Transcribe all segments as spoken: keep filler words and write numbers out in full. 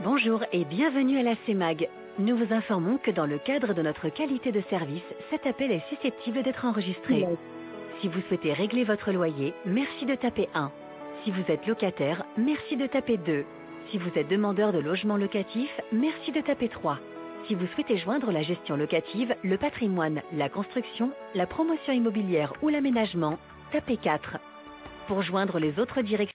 Bonjour et bienvenue à la C E M A G. Nous vous informons que dans le cadre de notre qualité de service, cet appel est susceptible d'être enregistré. Si vous souhaitez régler votre loyer, merci de taper un. Si vous êtes locataire, merci de taper deux. Si vous êtes demandeur de logement locatif, merci de taper trois. Si vous souhaitez joindre la gestion locative, le patrimoine, la construction, la promotion immobilière ou l'aménagement, tapez quatre. Pour joindre les autres directions,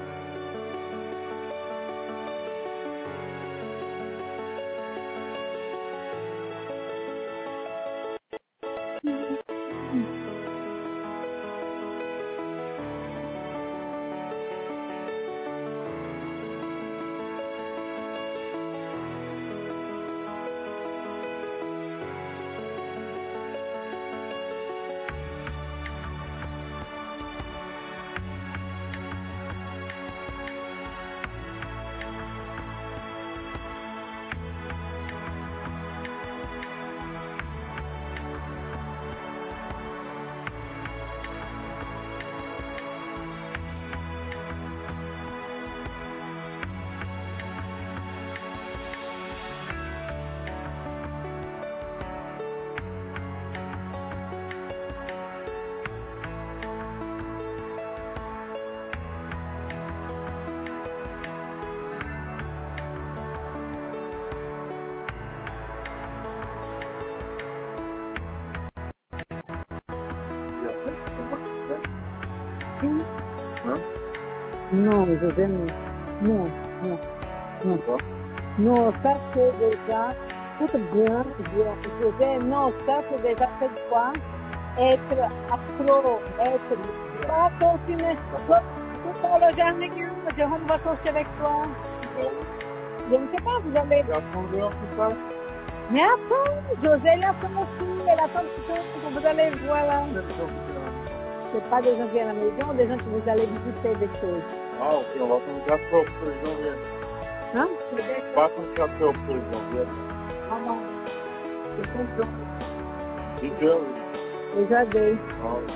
Hein? Non, José, non. Non, non, non. Pourquoi? Non, ça c'est déjà tout bien. Je- José, non, ça c'est déjà cette fois être accro, être pas continuer. Tout à l'heure, Jérôme va sortir avec toi. Je ne sais pas, vous allez. C'est à trente heures, c'est ça? Mais attends, José l'attend aussi, elle attend que vous allez, voilà. C'est pas des gens qui viennent à la maison, des gens qui vous allez visiter des choses. Ah, ok, on va attendre quatre heures pour que les gens viennent. Hein? On va attendre quatre heures pour que les gens viennent. Ah non, c'est content. dix heures, oui. Déjà deux. Ah, oui.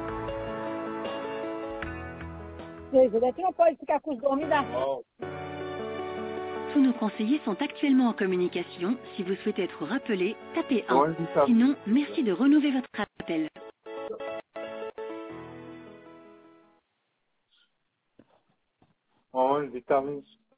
Oui, je vais toujours pas ficar com os dormidos. Ah, ok. tous nos conseillers sont actuellement en communication. Si vous souhaitez être rappelé, tapez Ouais, un. c'est ça. Sinon, merci de renouveler votre appel. Ah, une vitamine.